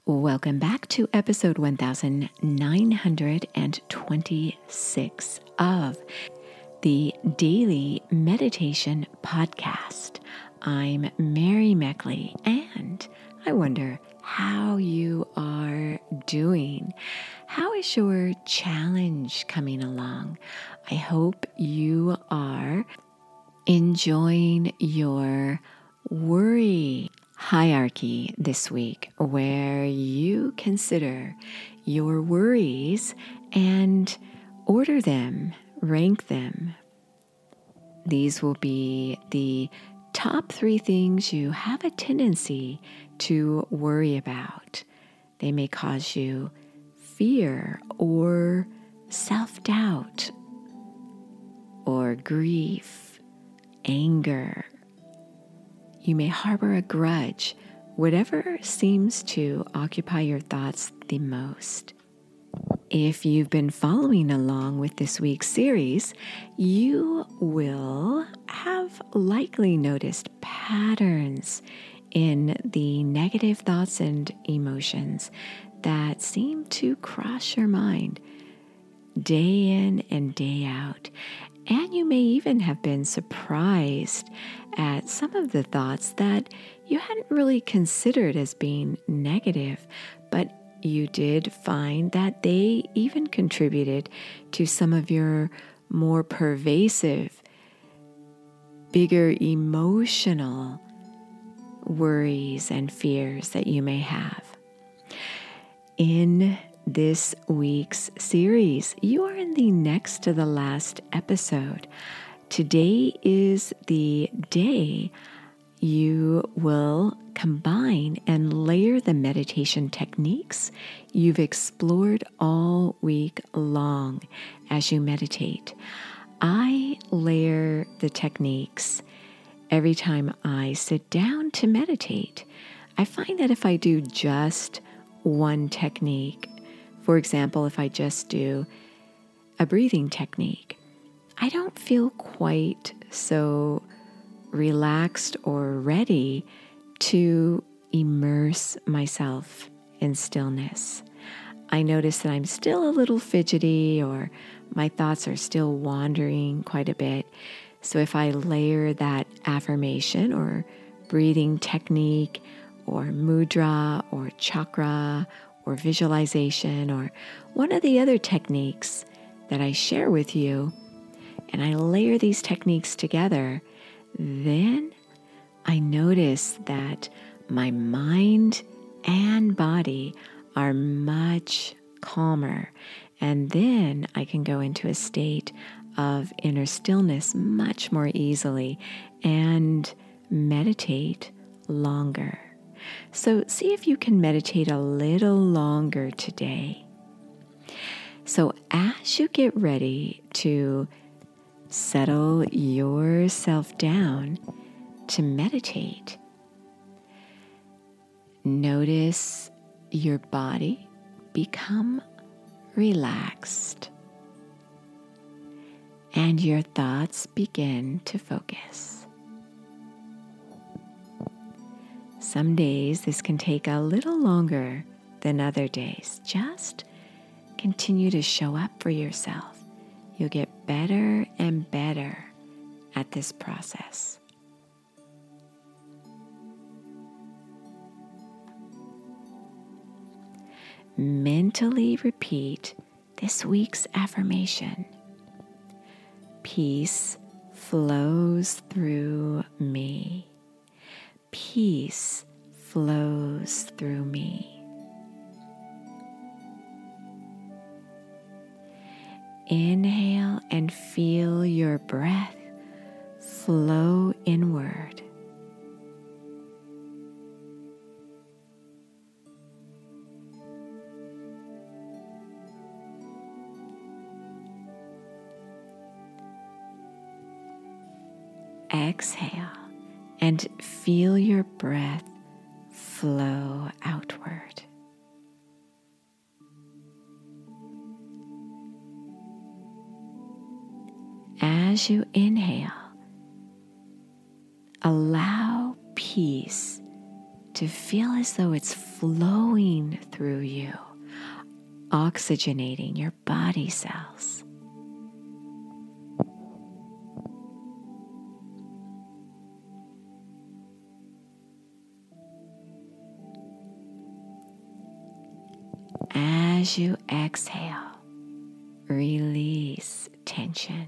Welcome back to episode 1926 of the Daily Meditation Podcast. I'm Mary Meckley, and I wonder how you are doing. How is your challenge coming along? I hope you are enjoying your worry hierarchy this week, where you consider your worries and order them, rank them. These will be the top 3 things you have a tendency to worry about. They may cause you fear or self-doubt or grief, anger. You may harbor a grudge, whatever seems to occupy your thoughts the most. If you've been following along with this week's series, you will have likely noticed patterns in the negative thoughts and emotions that seem to cross your mind day in and day out. And you may even have been surprised at some of the thoughts that you hadn't really considered as being negative, but you did find that they even contributed to some of your more pervasive, bigger emotional worries and fears that you may have. In this week's series, you are in the next to the last episode. Today is the day you will combine and layer the meditation techniques you've explored all week long as you meditate. I layer the techniques every time I sit down to meditate. I find that if I do just one technique, for example, if I just do a breathing technique, I don't feel quite so relaxed or ready to immerse myself in stillness. I notice that I'm still a little fidgety, or my thoughts are still wandering quite a bit. So if I layer that affirmation or breathing technique or mudra or chakra or visualization or one of the other techniques that I share with you, and I layer these techniques together, then I notice that my mind and body are much calmer, and then I can go into a state of inner stillness much more easily and meditate longer. So see if you can meditate a little longer today. So as you get ready to settle yourself down to meditate, notice your body become relaxed and your thoughts begin to focus. Some days this can take a little longer than other days. Just continue to show up for yourself. You'll get better and better at this process. Mentally repeat this week's affirmation. Peace flows through me. Peace flows through me. Inhale and feel your breath flow inward. Exhale and feel your breath flow outward. As you inhale, allow peace to to feel as though it's flowing through you, oxygenating your body cells. As you exhale, release tension.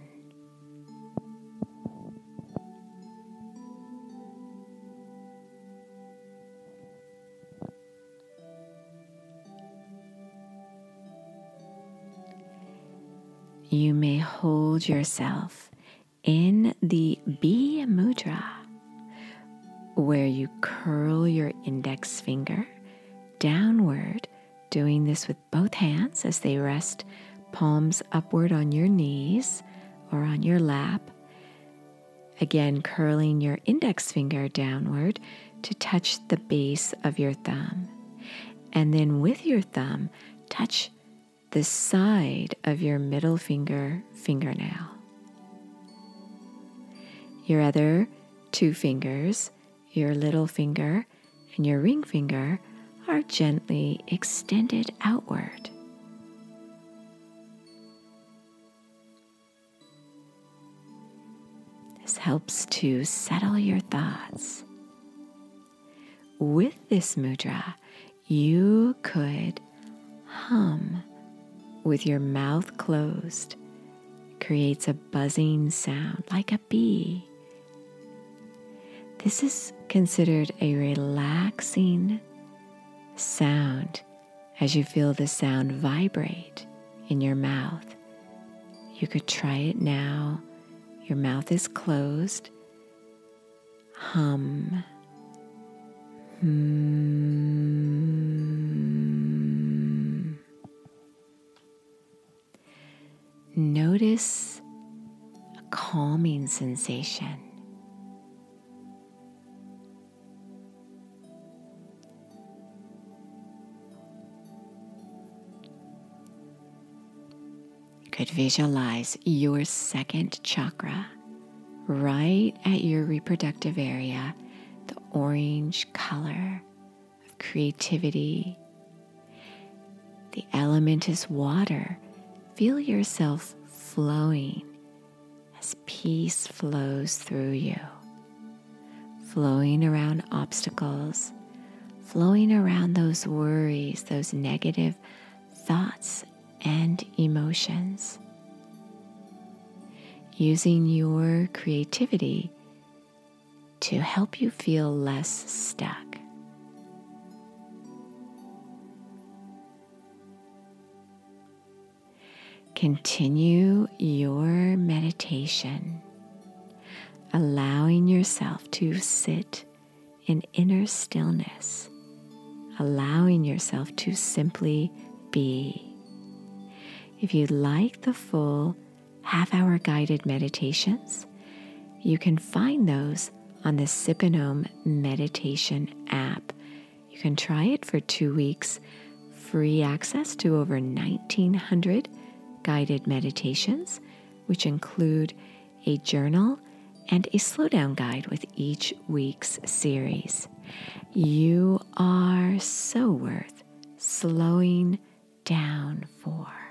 You may hold yourself in the B mudra, where you curl your index finger downward, doing this with both hands as they rest palms upward on your knees or on your lap. Again, curling your index finger downward to touch the base of your thumb. And then with your thumb, touch the side of your middle fingernail. Your other two fingers, your little finger and your ring finger, are gently extended outward. This helps to settle your thoughts. With this mudra, you could hum with your mouth closed. It creates a buzzing sound like a bee. This is considered a relaxing sound as you feel the sound vibrate in your mouth. You could try it now. Your mouth is closed. Hum. Notice a calming sensation. You could visualize your second chakra right at your reproductive area, the orange color of creativity. The element is water. Feel yourself flowing as peace flows through you, flowing around obstacles, flowing around those worries, those negative thoughts and emotions. Using your creativity to help you feel less stuck. Continue your meditation, allowing yourself to sit in inner stillness, allowing yourself to simply be. If you'd like the full half-hour guided meditations, you can find those on the Sip and Om meditation app. You can try it for 2 weeks, free access to over 1,900 guided meditations, which include a journal and a slowdown guide with each week's series. You are so worth slowing down for.